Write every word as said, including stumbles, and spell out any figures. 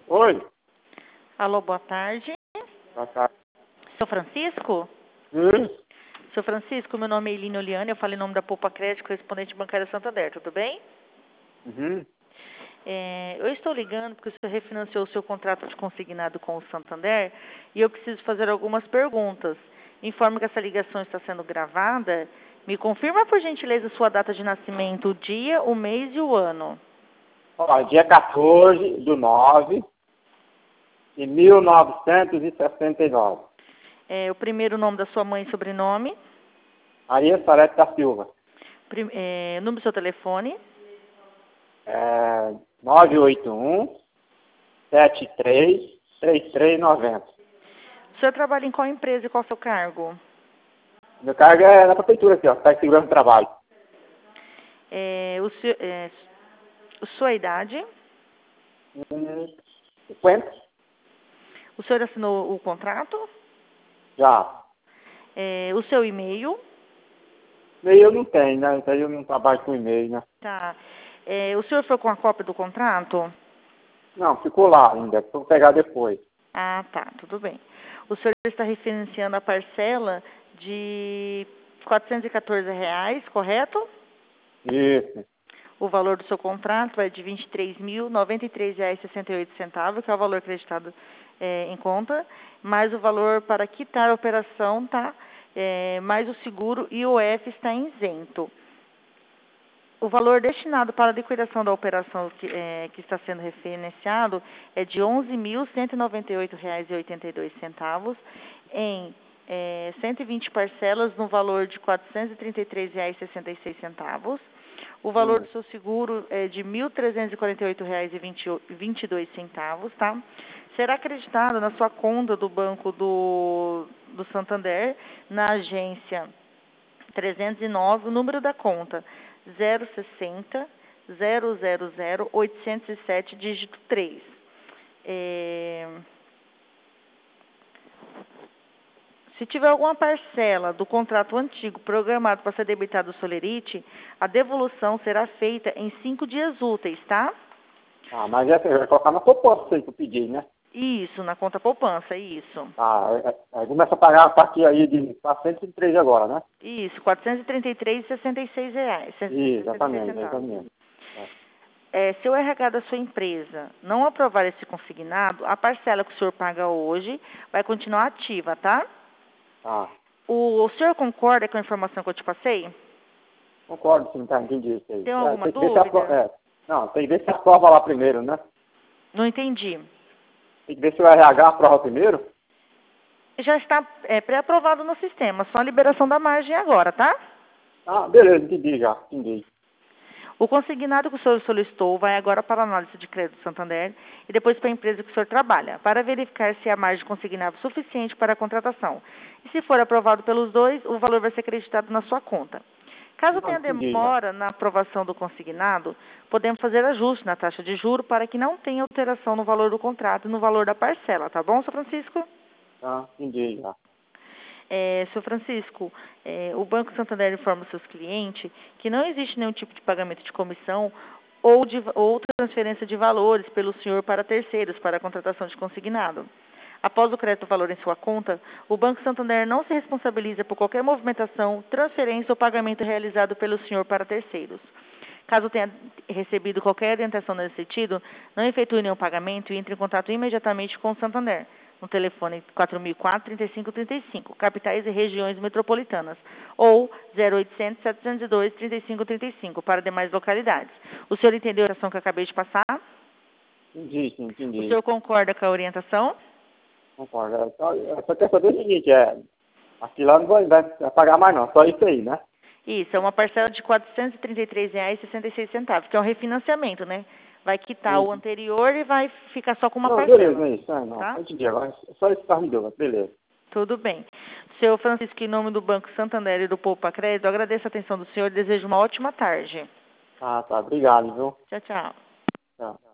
Oi. Alô, boa tarde. Boa tarde. Seu Francisco? Hum? Seu Francisco, meu nome é Eline Oliane, eu falo em nome da Poupa Crédito, correspondente bancária Santander, tudo bem? Uhum. É, eu estou ligando porque o senhor refinanciou o seu contrato de consignado com o Santander e eu preciso fazer algumas perguntas. Informo que essa ligação está sendo gravada. Me confirma, por gentileza, sua data de nascimento, o dia, o mês e o ano. Ó, dia quatorze do nove de mil novecentos e sessenta e nove. É, o primeiro nome da sua mãe e sobrenome. Maria Salete da Silva. Prim, é, número do seu telefone. É, nove oito um, sete três, três três nove zero. O senhor trabalha em qual empresa e qual é o seu cargo? Meu cargo é na prefeitura aqui, ó. Está segurando o trabalho. É, o senhor, é, sua idade? Hum, cinquenta? O senhor assinou o contrato? Já. É, o seu e-mail? E-mail não tem, né? Então eu não trabalho com e-mail, né? Tá. É, o senhor foi com a cópia do contrato? Não, ficou lá ainda. Vou pegar depois. Ah, tá. Tudo bem. O senhor está referenciando a parcela de quatrocentos e quatorze reais, correto? Isso. O valor do seu contrato é de vinte e três mil, noventa e três reais e sessenta e oito centavos, que é o valor acreditado é, em conta, mais o valor para quitar a operação, tá? É, mais o seguro e o F está isento. O valor destinado para a liquidação da operação que, é, que está sendo refinanciado é de onze mil cento e noventa e oito reais e oitenta e dois centavos em é, cento e vinte parcelas no valor de quatrocentos e trinta e três reais e sessenta e seis centavos. O valor Hum. do seu seguro é de mil trezentos e quarenta e oito reais e vinte e dois centavos, tá? Será acreditado na sua conta do Banco do, do Santander, na agência trezentos e nove, o número da conta zero sessenta, zero zero zero, oitocentos e sete, dígito três. É... Se tiver alguma parcela do contrato antigo programado para ser debitado do Solerite, a devolução será feita em cinco dias úteis, tá? Ah, mas essa eu vai colocar na poupança aí que eu pedi, né? Isso, na conta poupança, isso. Ah, aí começa a pagar a partir aí de quatrocentos e três agora, né? Isso, quatrocentos e trinta e três reais e sessenta e seis reais. Exatamente, exatamente. É. É, se o R H da sua empresa não aprovar esse consignado, a parcela que o senhor paga hoje vai continuar ativa, tá? Ah, O, o senhor concorda com a informação que eu te passei? concordo sim, tá, entendi isso aí. Tem É, alguma tem que ver se apro- dúvida? é, não, tem que ver se aprova lá primeiro, né? Não entendi. Tem que ver se o R H aprova primeiro. Já está é, pré-aprovado no sistema, só a liberação da margem agora, tá? Ah, beleza, entendi já, entendi. O consignado que o senhor solicitou vai agora para a análise de crédito Santander e depois para a empresa que o senhor trabalha, para verificar se a margem consignada é suficiente para a contratação. E se for aprovado pelos dois, o valor vai ser acreditado na sua conta. Caso Não, tenha entendi já. demora na aprovação do consignado, podemos fazer ajuste na taxa de juro para que não tenha alteração no valor do contrato e no valor da parcela, tá bom, senhor Francisco? Ah, entendi já. É, senhor Francisco, é, o Banco Santander informa os seus clientes que não existe nenhum tipo de pagamento de comissão ou, de, ou transferência de valores pelo senhor para terceiros para a contratação de consignado. Após o crédito do valor em sua conta, o Banco Santander não se responsabiliza por qualquer movimentação, transferência ou pagamento realizado pelo senhor para terceiros. Caso tenha recebido qualquer orientação nesse sentido, não efetue nenhum pagamento e entre em contato imediatamente com o Santander, no telefone quatro mil e quatro, trinta e cinco trinta e cinco, capitais e regiões metropolitanas, ou zero oitocentos, setecentos e dois, trinta e cinco trinta e cinco, para demais localidades. O senhor entendeu a orientação que eu acabei de passar? Entendi, sim, O entendi. senhor concorda com a orientação? Concordo. É, só, eu só quero saber o seguinte, é, aqui lá não vai, vai pagar mais não, só isso aí, né? Isso, é uma parcela de quatrocentos e trinta e três reais e sessenta e seis centavos, que é um refinanciamento, né? Vai quitar o Isso. anterior e vai ficar só com uma Não, beleza, parcela, é isso. É, não, tá? entendi agora. Só isso que tá me dando, beleza. Tudo bem. Senhor Francisco, em nome do Banco Santander e do Poupa Crédito, eu agradeço a atenção do senhor e desejo uma ótima tarde. Ah, tá. Obrigado, viu? Tchau, tchau. Tchau.